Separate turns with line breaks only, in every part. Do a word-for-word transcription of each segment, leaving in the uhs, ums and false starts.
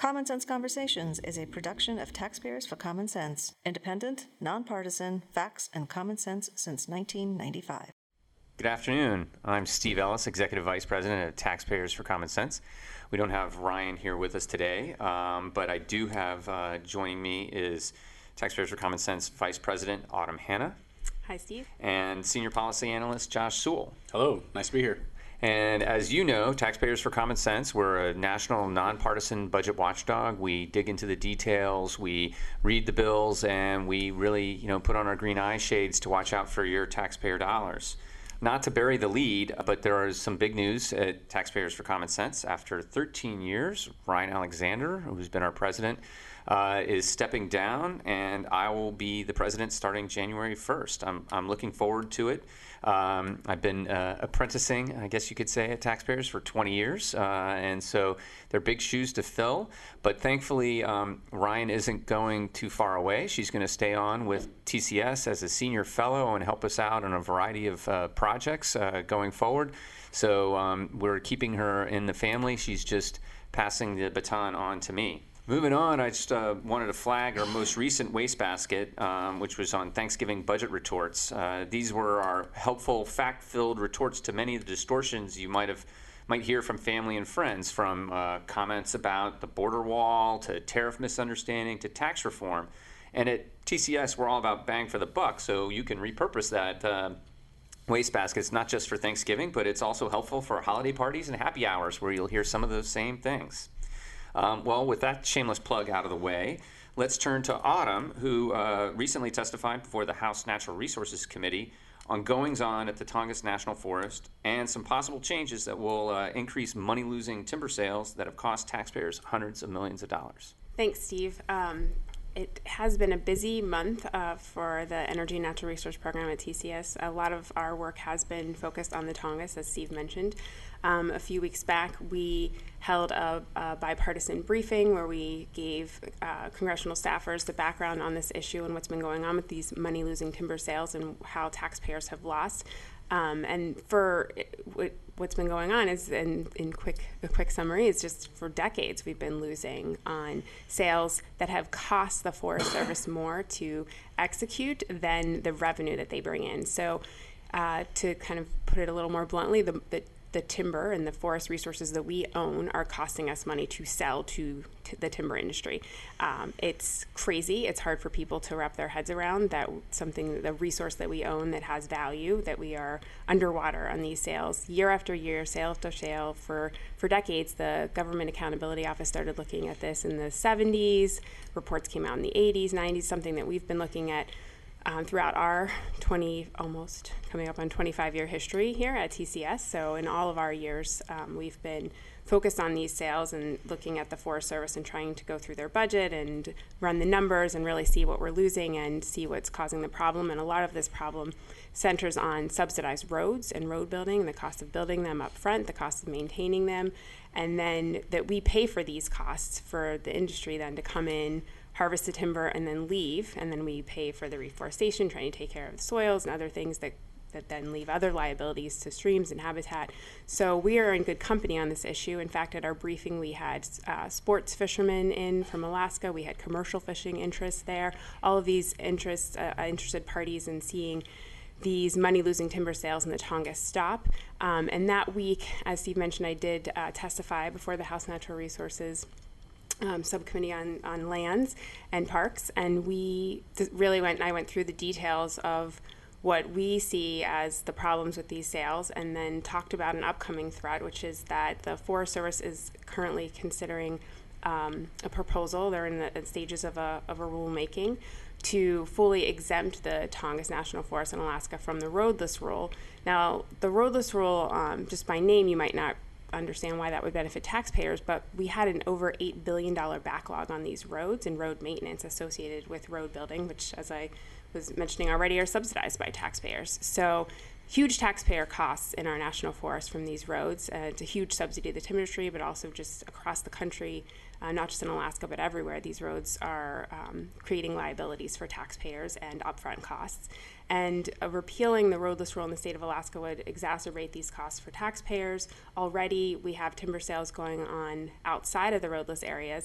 Common Sense Conversations is a production of Taxpayers for Common Sense, independent, nonpartisan, facts and common sense since nineteen ninety-five.
Good afternoon. I'm Steve Ellis, Executive Vice President of Taxpayers for Common Sense. We don't have Ryan here with us today, um, but I do have uh, joining me is Taxpayers for Common Sense Vice President Autumn Hanna.
Hi, Steve.
And Senior Policy Analyst Josh Sewell.
Hello, nice to be here.
And as you know, Taxpayers for Common Sense, we're a national nonpartisan budget watchdog. We dig into the details, we read the bills, and we really, you know, put on our green eye shades to watch out for your taxpayer dollars. Not to bury the lead, but there is some big news at Taxpayers for Common Sense. After thirteen years, Ryan Alexander, who's been our president, uh, is stepping down, and I will be the president starting January first. I'm, I'm looking forward to it. Um, I've been uh, apprenticing, I guess you could say, at Taxpayers for twenty years, uh, and so they're big shoes to fill. But thankfully, um, Ryan isn't going too far away. She's going to stay on with T C S as a senior fellow and help us out on a variety of uh, projects uh, going forward. So um, we're keeping her in the family. She's just passing the baton on to me. Moving on, I just uh, wanted to flag our most recent wastebasket, um, which was on Thanksgiving budget retorts. Uh, these were our helpful, fact-filled retorts to many of the distortions you might have might hear from family and friends, from uh, comments about the border wall to tariff misunderstanding to tax reform. And at T C S, we're all about bang for the buck, so you can repurpose that uh, wastebasket. It's not just for Thanksgiving, but it's also helpful for holiday parties and happy hours where you'll hear some of those same things. Um, well, with that shameless plug out of the way, let's turn to Autumn, who uh, recently testified before the House Natural Resources Committee on goings-on at the Tongass National Forest and some possible changes that will uh, increase money-losing timber sales that have cost taxpayers hundreds of millions of dollars.
Thanks, Steve. Um, it has been a busy month uh, for the Energy and Natural Resource Program at T C S. A lot of our work has been focused on the Tongass, as Steve mentioned. Um, a few weeks back, we held a, a bipartisan briefing where we gave uh, congressional staffers the background on this issue and what's been going on with these money-losing timber sales and how taxpayers have lost. Um, and for it, what's been going on is, in, in quick a quick summary, is just for decades we've been losing on sales that have cost the Forest Service more to execute than the revenue that they bring in. So uh, to kind of put it a little more bluntly, the, the the timber and the forest resources that we own are costing us money to sell to, to the timber industry. Um, it's crazy. It's hard for people to wrap their heads around that something, the resource that we own that has value, that we are underwater on these sales. Year after year, sale after sale, for, for decades, the Government Accountability Office started looking at this in the seventies. Reports came out in the eighties, nineties, something that we've been looking at Um, throughout our twenty, almost coming up on twenty-five year history here at T C S. So in all of our years, um, we've been focused on these sales and looking at the Forest Service and trying to go through their budget and run the numbers and really see what we're losing and see what's causing the problem. And a lot of this problem centers on subsidized roads and road building, the cost of building them up front, the cost of maintaining them, and then that we pay for these costs for the industry then to come in, harvest the timber, and then leave, and then we pay for the reforestation, trying to take care of the soils and other things that, that then leave other liabilities to streams and habitat. So we are in good company on this issue. In fact, at our briefing, we had uh, sports fishermen in from Alaska. We had commercial fishing interests there. All of these interests, uh, interested parties in seeing these money-losing timber sales in the Tongass stop. Um, and that week, as Steve mentioned, I did uh, testify before the House Natural Resources Um, subcommittee on, on lands and parks, and we th- really went, I went through the details of what we see as the problems with these sales, and then talked about an upcoming threat, which is that the Forest Service is currently considering um, a proposal. They're in the stages of a, of a rulemaking to fully exempt the Tongass National Forest in Alaska from the roadless rule. Now, the roadless rule, um, just by name, you might not understand why that would benefit taxpayers, but we had an over eight billion dollars backlog on these roads and road maintenance associated with road building, which, as I was mentioning already, are subsidized by taxpayers. So huge taxpayer costs in our national forest from these roads. Uh, it's a huge subsidy to the timber industry, but also just across the country, uh, not just in Alaska, but everywhere. These roads are um, creating liabilities for taxpayers and upfront costs. And uh, repealing the roadless rule in the state of Alaska would exacerbate these costs for taxpayers. Already, we have timber sales going on outside of the roadless areas,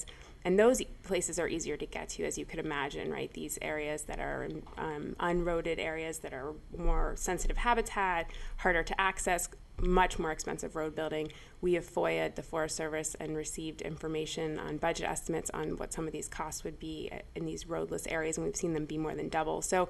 and those places are easier to get to, as you could imagine, right? These areas that are um, unroaded areas that are more sensitive habitat, harder to access, much more expensive road building. We have FOIA'd the Forest Service and received information on budget estimates on what some of these costs would be in these roadless areas, and we've seen them be more than double. So,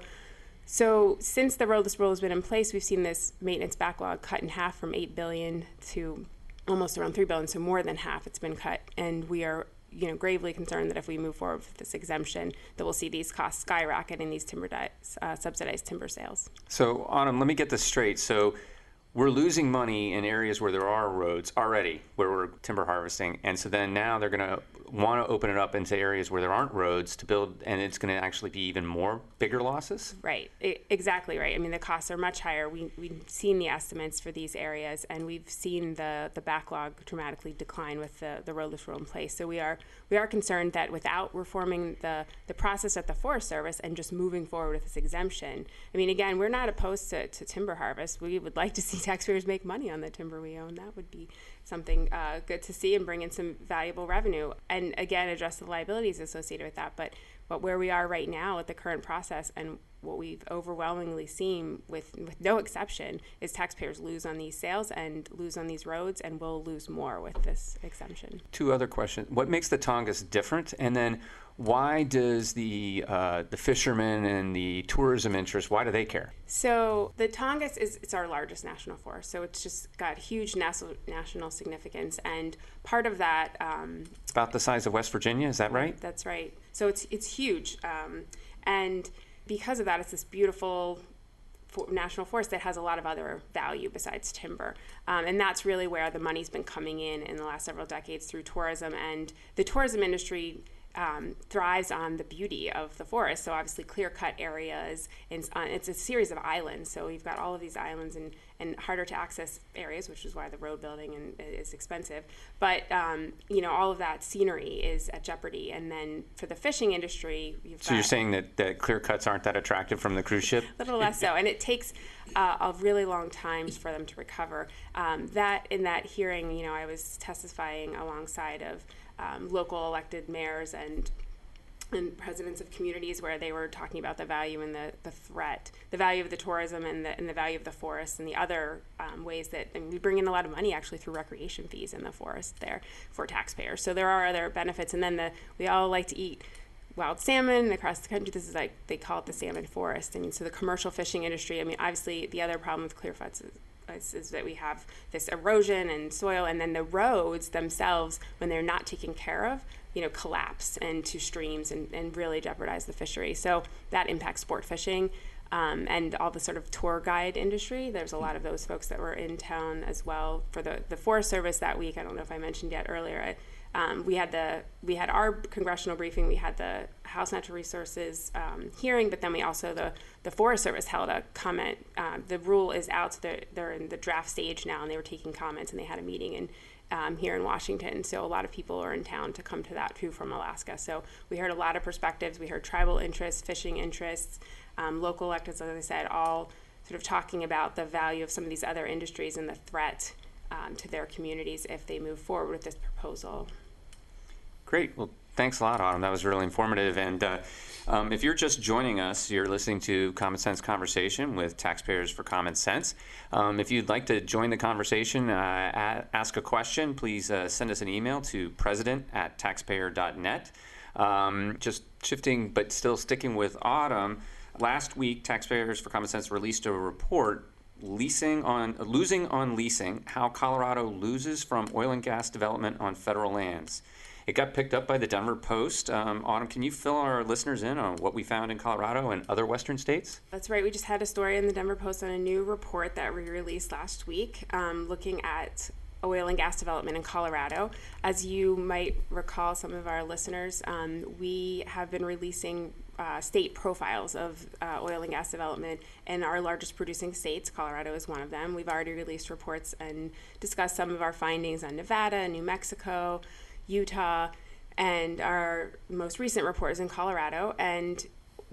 so since the roadless rule has been in place, we've seen this maintenance backlog cut in half from eight billion dollars to almost around three billion dollars, so more than half it's been cut. And we are, you know, gravely concerned that if we move forward with this exemption, that we'll see these costs skyrocket in these timber di- uh, subsidized timber sales.
So, Autumn, let me get this straight. So, we're losing money in areas where there are roads already, where we're timber harvesting, and so then now they're going to want to open it up into areas where there aren't roads to build, and it's going to actually be even more bigger losses?
Right, I, exactly right. I mean, the costs are much higher. We, we've seen the estimates for these areas, and we've seen the, the backlog dramatically decline with the, the roadless rule in place. So we are we are concerned that without reforming the, the process at the Forest Service and just moving forward with this exemption, I mean, again, we're not opposed to, to timber harvest. We would like to see taxpayers make money on the timber we own. That would be something uh, good to see and bring in some valuable revenue. And again, address the liabilities associated with that. But but where we are right now with the current process and what we've overwhelmingly seen with, with no exception is taxpayers lose on these sales and lose on these roads, and will lose more with this exemption.
Two other questions. What makes the Tongass different? And then why does the uh, the fishermen and the tourism interest, why do they care?
So the Tongass is it's our largest national forest, so it's just got huge national national significance, and part of that um,
it's about the size of West Virginia, is that right?
That's right. So it's it's huge, um, and because of that, it's this beautiful for national forest that has a lot of other value besides timber. Um, and that's really where the money's been coming in in the last several decades through tourism. And the tourism industry um, thrives on the beauty of the forest. So obviously clear-cut areas, and uh, it's a series of islands. So you've got all of these islands and, and harder to access areas, which is why the road building and, is expensive. But, um, you know, all of that scenery is at jeopardy. And then for the fishing industry, you've
So
got,
you're saying that, that clear cuts aren't that attractive from the cruise ship?
A little less so, and it takes uh, a really long time for them to recover. Um, that in that hearing, you know, I was testifying alongside of um, local elected mayors and and presidents of communities where they were talking about the value and the, the threat, the value of the tourism and the, and the value of the forest and the other um, ways that and we bring in a lot of money actually through recreation fees in the forest there for taxpayers. So there are other benefits, and then the we all like to eat wild salmon across the country. This is like, they call it the salmon forest. I mean, so the commercial fishing industry, I mean, obviously the other problem with clear cuts is, is, is that we have this erosion and soil, and then the roads themselves, when they're not taken care of, you know, collapse into streams and, and really jeopardize the fishery. So that impacts sport fishing um, and all the sort of tour guide industry. There's a lot of those folks that were in town as well for the, the Forest Service that week. I don't know if I mentioned yet earlier. I, Um, we had the we had our congressional briefing. We had the House Natural Resources um, hearing, but then we also the the Forest Service held a comment. Um, the rule is out; so they're, they're in the draft stage now, and they were taking comments. And they had a meeting in um, here in Washington. So a lot of people are in town to come to that too from Alaska. So we heard a lot of perspectives. We heard tribal interests, fishing interests, um, local electeds, as I said, all sort of talking about the value of some of these other industries and the threat um, to their communities if they move forward with this proposal.
Great. Well, thanks a lot, Autumn. That was really informative. And uh, um, if you're just joining us, you're listening to Common Sense Conversation with Taxpayers for Common Sense. Um, if you'd like to join the conversation, uh, a- ask a question, please uh, send us an email to president at taxpayer dot net. Um, just shifting, but still sticking with Autumn, last week, Taxpayers for Common Sense released a report leasing on losing on leasing, how Colorado loses from oil and gas development on federal lands. It got picked up by the Denver Post. Um, Autumn, can you fill our listeners in on what we found in Colorado and other western states?
That's right. We just had a story in the Denver Post on a new report that we released last week um, looking at oil and gas development in Colorado. As you might recall, some of our listeners, um, we have been releasing uh, state profiles of uh, oil and gas development in our largest producing states. Colorado is one of them. We've already released reports and discussed some of our findings on Nevada, New Mexico, Utah, and our most recent report is in Colorado. And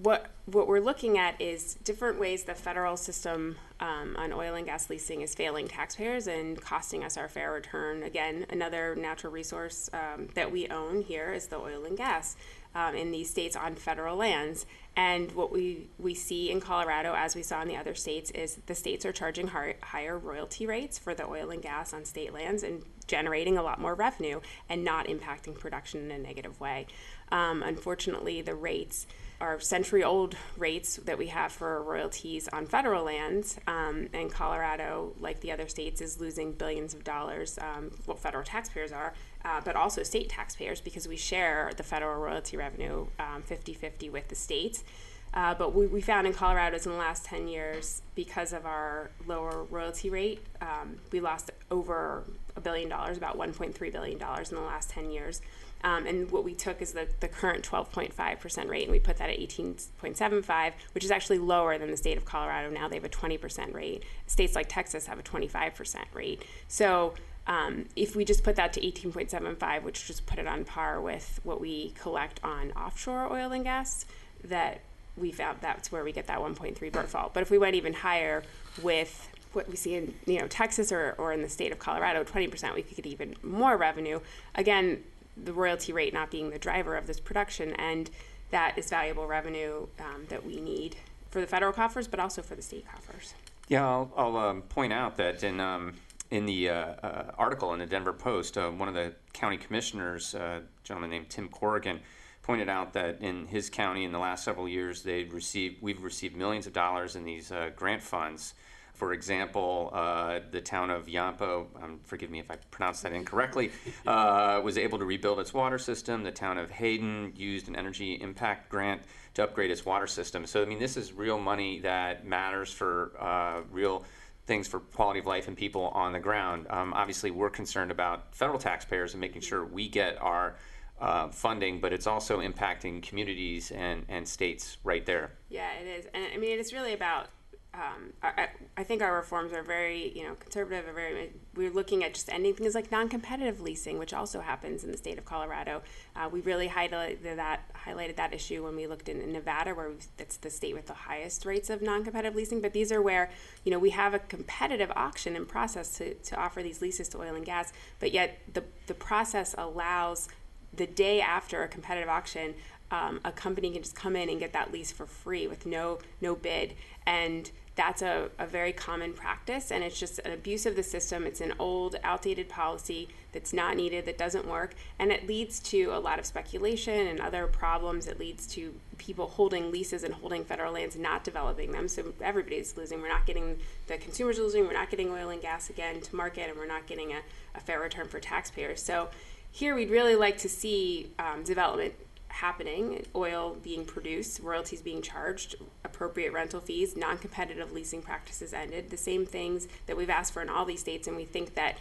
what what we're looking at is different ways the federal system um, on oil and gas leasing is failing taxpayers and costing us our fair return. Again, another natural resource um, that we own here is the oil and gas um, in these states on federal lands. And what we, we see in Colorado, as we saw in the other states, is the states are charging high, higher royalty rates for the oil and gas on state lands and generating a lot more revenue and not impacting production in a negative way. Um, unfortunately, the rates are century-old rates that we have for royalties on federal lands, um, and Colorado, like the other states, is losing billions of dollars, um, what federal taxpayers are, uh, but also state taxpayers, because we share the federal royalty revenue um, fifty-fifty with the states. Uh, but we, we found in Colorado in the last ten years, because of our lower royalty rate, um, we lost over a billion dollars, about one point three billion dollars in the last ten years. Um, and what we took is the, the current twelve point five percent rate, and we put that at eighteen point seven five, which is actually lower than the state of Colorado. Now they have a twenty percent rate. States like Texas have a twenty-five percent rate. So um, if we just put that to eighteen point seven five, which just put it on par with what we collect on offshore oil and gas, that we found that's where we get that one point three shortfall. But if we went even higher with what we see in you know Texas or, or in the state of Colorado, twenty percent, we could get even more revenue. Again, the royalty rate not being the driver of this production, and that is valuable revenue um, that we need for the federal coffers, but also for the state coffers.
Yeah, I'll, I'll um, point out that in um, in the uh, uh, article in the Denver Post, uh, one of the county commissioners, uh, a gentleman named Tim Corrigan, pointed out that in his county in the last several years, they'd received we've received millions of dollars in these uh, grant funds. For example, uh, the town of Yampo, um, forgive me if I pronounced that incorrectly, uh, was able to rebuild its water system. The town of Hayden used an energy impact grant to upgrade its water system. So, I mean, this is real money that matters for uh, real things for quality of life and people on the ground. Um, obviously, we're concerned about federal taxpayers and making sure we get our uh, funding, but it's also impacting communities and, and states right there.
Yeah, it is. And I mean, it's really about Um, I, I think our reforms are very, you know, conservative. Are very. We're looking at just ending things like non-competitive leasing, which also happens in the state of Colorado. Uh, we really highlighted that highlighted that issue when we looked in, in Nevada, where we've, that's the state with the highest rates of non-competitive leasing. But these are where, you know, we have a competitive auction and process to, to offer these leases to oil and gas. But yet the the process allows the day after a competitive auction, um, a company can just come in and get that lease for free with no no bid. And that's a, a very common practice, and it's just an abuse of the system. It's an old, outdated policy that's not needed, that doesn't work, and it leads to a lot of speculation and other problems. It leads to people holding leases and holding federal lands, not developing them, so everybody's losing. We're not getting, the consumers are losing, we're not getting oil and gas again to market, and we're not getting a, a fair return for taxpayers. So here we'd really like to see um, development happening, oil being produced, royalties being charged, appropriate rental fees, non-competitive leasing practices ended, the same things that we've asked for in all these states. And we think that,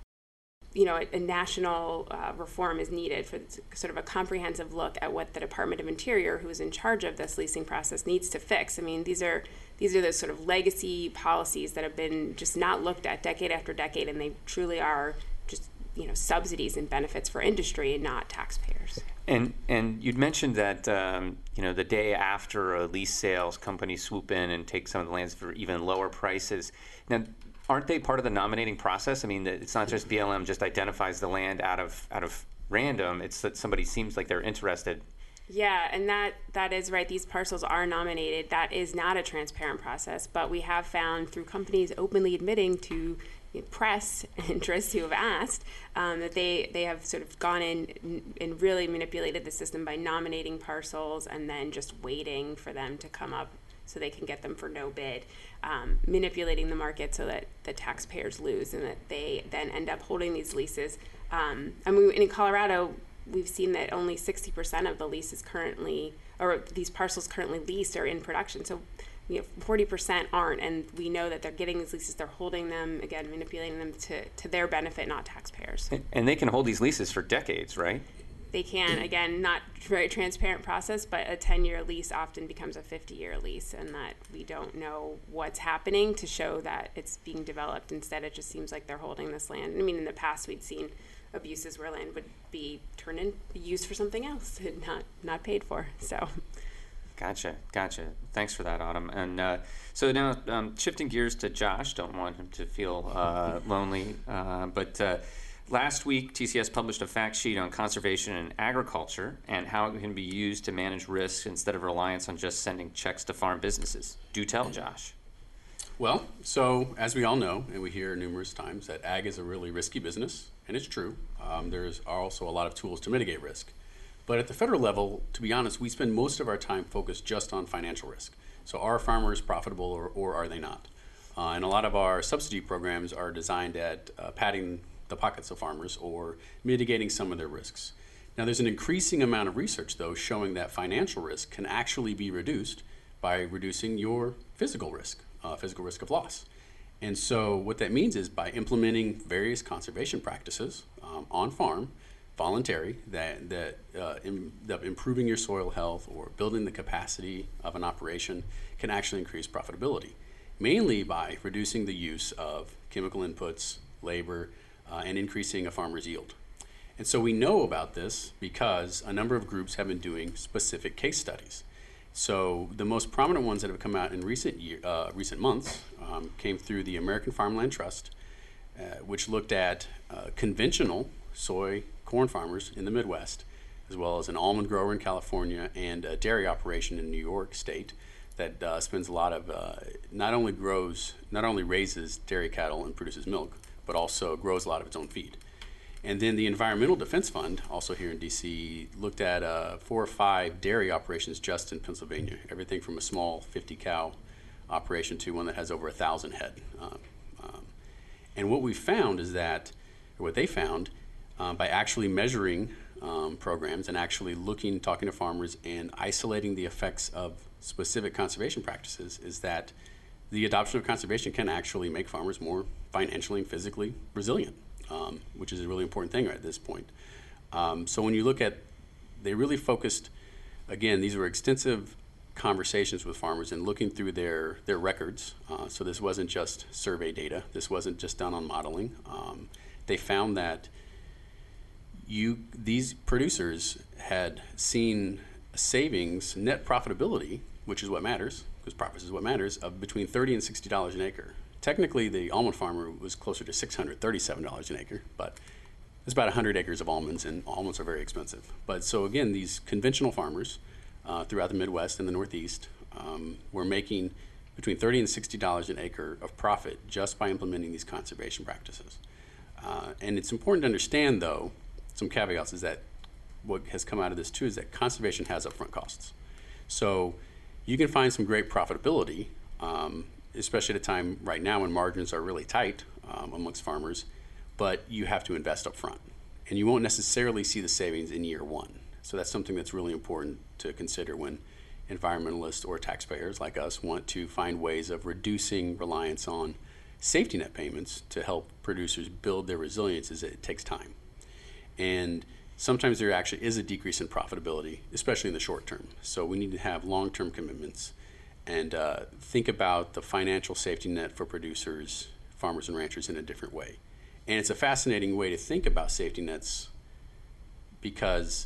you know, a, a national uh, reform is needed for sort of a comprehensive look at what the Department of Interior, who is in charge of this leasing process, needs to fix. I mean, these are these are those sort of legacy policies that have been just not looked at decade after decade, and they truly are just, you know, subsidies and benefits for industry and not taxpayers.
And and you'd mentioned that um, you know the day after a lease sales, companies swoop in and take some of the lands for even lower prices. Now, aren't they part of the nominating process? I mean, it's not just B L M just identifies the land out of out of random. It's that somebody seems like they're interested.
Yeah, and that that is right. These parcels are nominated. That is not a transparent process, but we have found through companies openly admitting to press interests who have asked um, that they, they have sort of gone in and really manipulated the system by nominating parcels and then just waiting for them to come up so they can get them for no bid, um, manipulating the market so that the taxpayers lose and that they then end up holding these leases. Um, I mean, in Colorado, we've seen that only sixty percent of the leases currently, or these parcels currently leased, are in production. So you know, forty percent aren't, and we know that they're getting these leases, they're holding them, again, manipulating them to, to their benefit, not taxpayers.
And they can hold these leases for decades, right?
They can, again, not very transparent process, but a ten-year lease often becomes a fifty-year lease, and that we don't know what's happening to show that it's being developed. Instead, it just seems like they're holding this land. I mean, in the past, we'd seen abuses where land would be turned in, used for something else, and not, not paid for, so...
Gotcha, gotcha. Thanks for that, Autumn. And uh, so now um, shifting gears to Josh, don't want him to feel uh, lonely, uh, but uh, last week T C S published a fact sheet on conservation and agriculture and how it can be used to manage risks instead of reliance on just sending checks to farm businesses. Do tell, Josh.
Well, so as we all know, and we hear numerous times, that ag is a really risky business, and it's true. Um, there's also a lot of tools to mitigate risk. But at the federal level, to be honest, we spend most of our time focused just on financial risk. So are farmers profitable or, or are they not? Uh, and a lot of our subsidy programs are designed at uh, padding the pockets of farmers or mitigating some of their risks. Now, there's an increasing amount of research, though, showing that financial risk can actually be reduced by reducing your physical risk, uh, physical risk of loss. And so what that means is by implementing various conservation practices um, on farm, voluntary, that, that, uh, in, that improving your soil health or building the capacity of an operation can actually increase profitability, mainly by reducing the use of chemical inputs, labor, uh, and increasing a farmer's yield. And so we know about this because a number of groups have been doing specific case studies. So the most prominent ones that have come out in recent year, uh, recent months um, came through the American Farmland Trust, uh, which looked at uh, conventional soy corn farmers in the Midwest, as well as an almond grower in California and a dairy operation in New York State that uh, spends a lot of, uh, not only grows, not only raises dairy cattle and produces milk, but also grows a lot of its own feed. And then the Environmental Defense Fund, also here in D C, looked at uh, four or five dairy operations just in Pennsylvania, everything from a small fifty cow operation to one that has over a thousand head. Um, um, and what we found is that, or what they found, Um, by actually measuring um, programs and actually looking, talking to farmers and isolating the effects of specific conservation practices, is that the adoption of conservation can actually make farmers more financially and physically resilient, um, which is a really important thing at this point. Um, so when you look at, they really focused, again, these were extensive conversations with farmers and looking through their, their records. Uh, so this wasn't just survey data. This wasn't just done on modeling. Um, they found that You, these producers had seen savings, net profitability, which is what matters, because profits is what matters, of between thirty dollars and sixty dollars an acre. Technically, the almond farmer was closer to six hundred thirty-seven dollars an acre, but it's about one hundred acres of almonds, and almonds are very expensive. But so again, these conventional farmers uh, throughout the Midwest and the Northeast um, were making between thirty dollars and sixty dollars an acre of profit just by implementing these conservation practices. Uh, and it's important to understand, though, some caveats, is that what has come out of this too is that conservation has upfront costs. So you can find some great profitability, um, especially at a time right now when margins are really tight um, amongst farmers, but you have to invest up front. And you won't necessarily see the savings in year one. So that's something that's really important to consider when environmentalists or taxpayers like us want to find ways of reducing reliance on safety net payments to help producers build their resilience, is that it takes time. And sometimes there actually is a decrease in profitability, especially in the short term. So we need to have long-term commitments and uh, think about the financial safety net for producers, farmers, and ranchers in a different way. And it's a fascinating way to think about safety nets because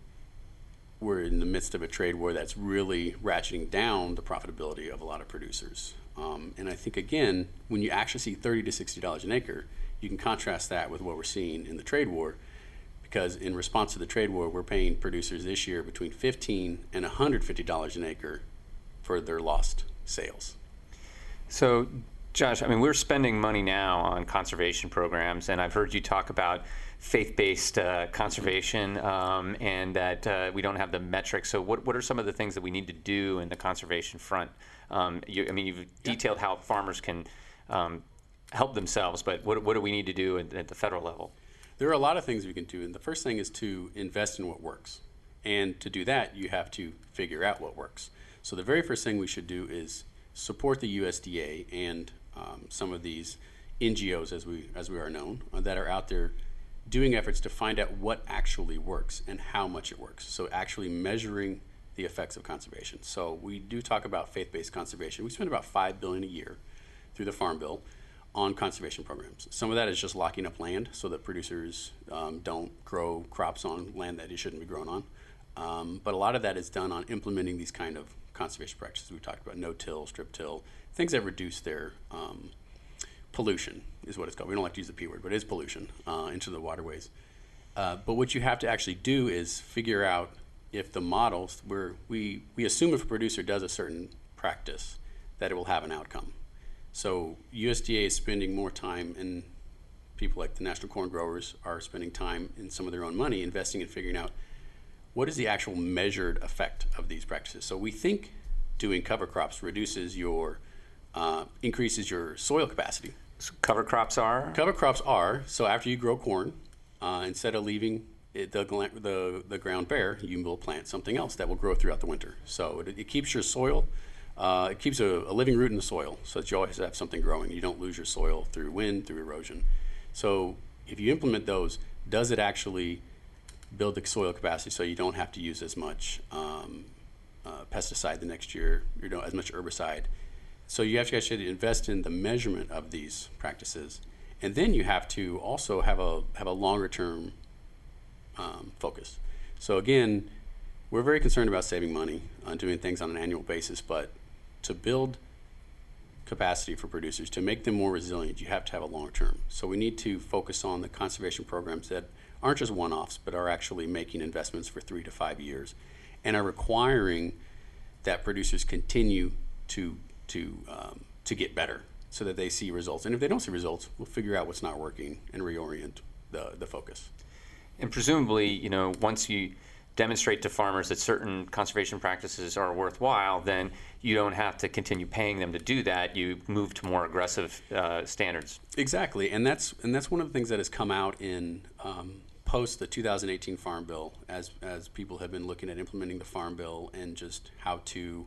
we're in the midst of a trade war that's really ratcheting down the profitability of a lot of producers. Um, and I think, again, when you actually see thirty to sixty dollars an acre, you can contrast that with what we're seeing in the trade war, because in response to the trade war, we're paying producers this year between fifteen and one hundred fifty dollars an acre for their lost sales.
So, Josh, I mean, we're spending money now on conservation programs, and I've heard you talk about faith-based uh, conservation um, and that uh, we don't have the metrics. So what, what are some of the things that we need to do in the conservation front? Um, you, I mean, you've detailed how farmers can um, help themselves, but what, what do we need to do at, at the federal level?
There are a lot of things we can do, and the first thing is to invest in what works. And to do that, you have to figure out what works. So the very first thing we should do is support the U S D A and um, some of these N G Os, as we as we are known, uh, that are out there doing efforts to find out what actually works and how much it works. So actually measuring the effects of conservation. So we do talk about faith-based conservation. We spend about five billion dollars a year through the Farm Bill on conservation programs. Some of that is just locking up land so that producers um, don't grow crops on land that it shouldn't be grown on. Um, but a lot of that is done on implementing these kind of conservation practices we talked about, no-till, strip-till, things that reduce their um, pollution is what it's called. We don't like to use the P word, but it is pollution uh, into the waterways. Uh, but what you have to actually do is figure out if the models, where we, we assume if a producer does a certain practice, that it will have an outcome. So U S D A is spending more time, and people like the National Corn Growers are spending time in some of their own money investing in figuring out what is the actual measured effect of these practices. So we think doing cover crops reduces your, uh, increases your soil capacity.
So cover crops are?
Cover crops are, so after you grow corn, uh, instead of leaving it, the, the, the ground bare, you will plant something else that will grow throughout the winter. So it, it keeps your soil, uh, it keeps a, a living root in the soil so that you always have something growing. You don't lose your soil through wind, through erosion. So if you implement those, does it actually build the soil capacity so you don't have to use as much um, uh, pesticide the next year, you know, as much herbicide? So you have to actually invest in the measurement of these practices, and then you have to also have a have a longer term um, focus. So again, we're very concerned about saving money on doing things on an annual basis, but to build capacity for producers, to make them more resilient, you have to have a long term. So we need to focus on the conservation programs that aren't just one-offs, but are actually making investments for three to five years and are requiring that producers continue to to um, to get better so that they see results. And if they don't see results, we'll figure out what's not working and reorient the, the focus.
And presumably, you know, once you demonstrate to farmers that certain conservation practices are worthwhile, then you don't have to continue paying them to do that. You move to more aggressive uh, standards.
Exactly, and that's and that's one of the things that has come out in um, post the two thousand eighteen Farm Bill, as as people have been looking at implementing the Farm Bill and just how to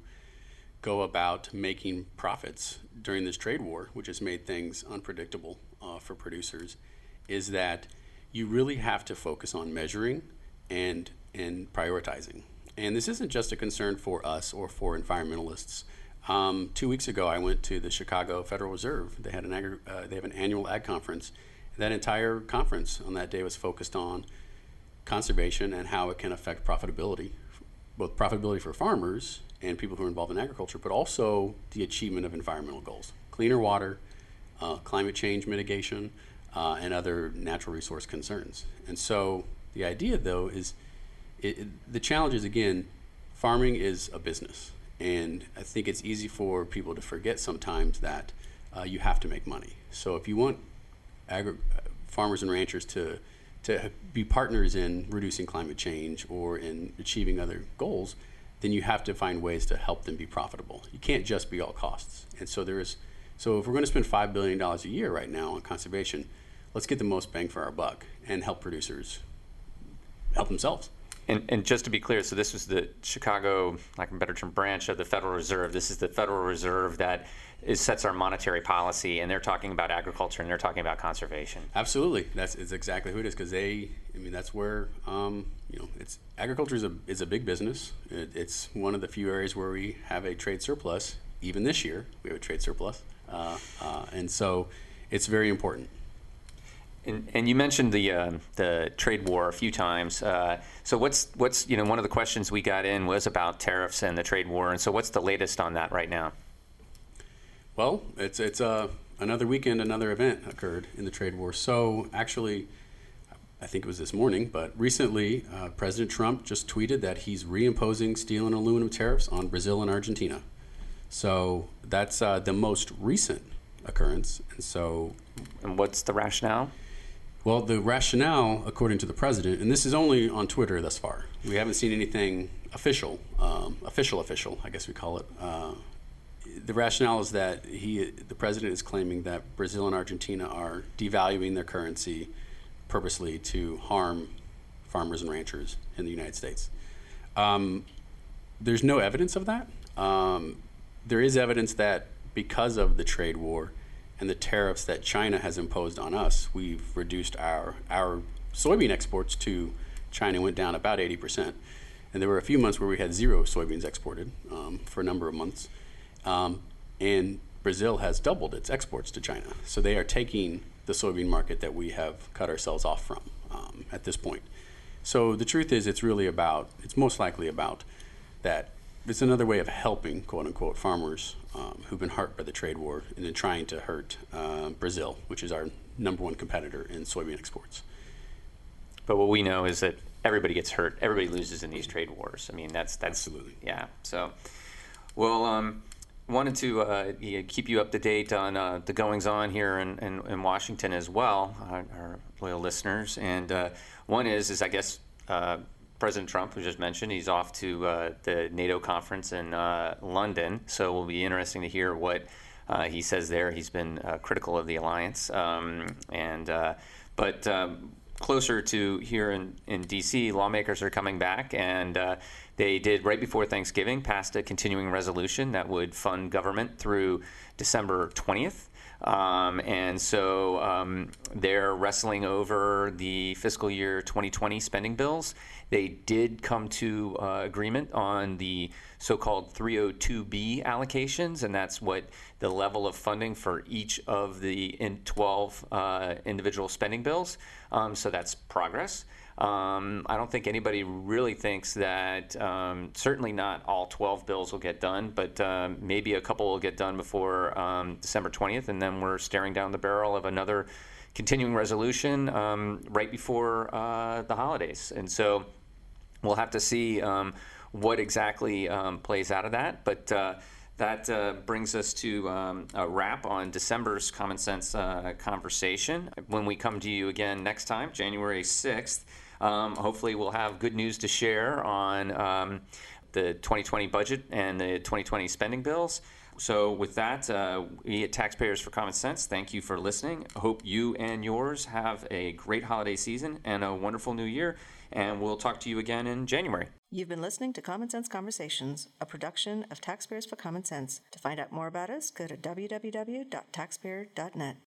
go about making profits during this trade war, which has made things unpredictable uh, for producers, is that you really have to focus on measuring and and prioritizing. And this isn't just a concern for us or for environmentalists. Um, two weeks ago, I went to the Chicago Federal Reserve. They had an agri- uh, they have an annual ag conference. That entire conference on that day was focused on conservation and how it can affect profitability, both profitability for farmers and people who are involved in agriculture, but also the achievement of environmental goals, cleaner water, uh, climate change mitigation, uh, and other natural resource concerns. And so the idea, though, is it, it, the challenge is, again, farming is a business. And I think it's easy for people to forget sometimes that uh, you have to make money. So if you want agri- farmers and ranchers to to be partners in reducing climate change or in achieving other goals, then you have to find ways to help them be profitable. You can't just be all costs. And so there is, so if we're going to spend five billion dollars a year right now on conservation, let's get the most bang for our buck and help producers help themselves.
And, and just to be clear, so this was the Chicago, like a better term, branch of the Federal Reserve. This is the Federal Reserve that is, sets our monetary policy, and they're talking about agriculture and they're talking about conservation.
Absolutely, that's it's exactly who it is, because they, I mean, that's where um, you know, it's agriculture is a is a big business. It, it's one of the few areas where we have a trade surplus. Even this year, we have a trade surplus, uh, uh, and so it's very important.
And, and you mentioned the uh, the trade war a few times. Uh, so what's what's you know one of the questions we got in was about tariffs and the trade war. And so what's the latest on that right now?
Well, it's it's uh, another weekend, another event occurred in the trade war. So actually, I think it was this morning, but recently, uh, President Trump just tweeted that he's reimposing steel and aluminum tariffs on Brazil and Argentina. So that's uh, the most recent occurrence. And so,
and what's the rationale?
Well, the rationale, according to the president, and this is only on Twitter thus far. We haven't seen anything official, um, official, official, I guess we call it. Uh, the rationale is that he, the president, is claiming that Brazil and Argentina are devaluing their currency purposely to harm farmers and ranchers in the United States. Um, there's no evidence of that. Um, there is evidence that because of the trade war and the tariffs that China has imposed on us, we've reduced our our soybean exports to China went down about eighty percent. And there were a few months where we had zero soybeans exported um, for a number of months. Um, and Brazil has doubled its exports to China. So they are taking the soybean market that we have cut ourselves off from um, at this point. So the truth is, it's really about, it's most likely about that. It's another way of helping, quote unquote, farmers um, who've been hurt by the trade war and then trying to hurt uh, Brazil, which is our number one competitor in soybean exports.
But what we know is that everybody gets hurt. Everybody loses in these trade wars. I mean, that's, that's
Absolutely.
Yeah. So, well, um, wanted to uh, yeah, keep you up to date on uh, the goings on here in, in, in Washington as well, our, our loyal listeners. And uh, one is, is I guess, uh, President Trump, who just mentioned, he's off to uh, the NATO conference in uh, London. So it will be interesting to hear what uh, he says there. He's been uh, critical of the alliance. Um, and uh, but um, closer to here in, in D C, lawmakers are coming back, and uh, they did right before Thanksgiving passed a continuing resolution that would fund government through December twentieth. Um, and so um, they're wrestling over the fiscal year twenty twenty spending bills. They did come to uh, agreement on the so-called three oh two B allocations, and that's what the level of funding for each of the in twelve uh, individual spending bills. Um, so that's progress. Um, I don't think anybody really thinks that, um, certainly not all twelve bills will get done, but um, maybe a couple will get done before um, December twentieth, and then we're staring down the barrel of another continuing resolution um, right before uh, the holidays. And so we'll have to see um, what exactly um, plays out of that. But uh, that uh, brings us to um, a wrap on December's Common Sense uh, conversation. When we come to you again next time, January sixth, um, hopefully we'll have good news to share on um, the twenty twenty budget and the twenty twenty spending bills. So with that, uh, we at Taxpayers for Common Sense, thank you for listening. I hope you and yours have a great holiday season and a wonderful new year, and we'll talk to you again in January.
You've been listening to Common Sense Conversations, a production of Taxpayers for Common Sense. To find out more about us, go to w w w dot taxpayer dot net.